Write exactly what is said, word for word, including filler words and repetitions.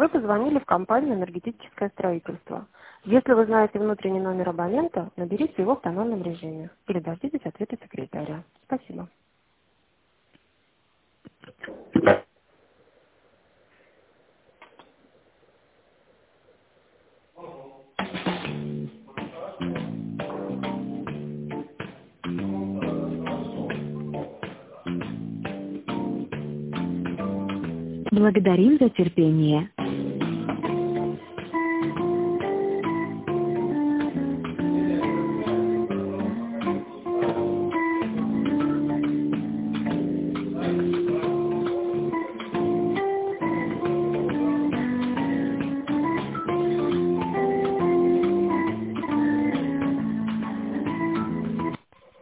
Вы позвонили в компанию «Энергетическое строительство». Если вы знаете внутренний номер абонента, наберите его в тональном режиме или дождитесь ответа секретаря. Спасибо. Благодарим за терпение.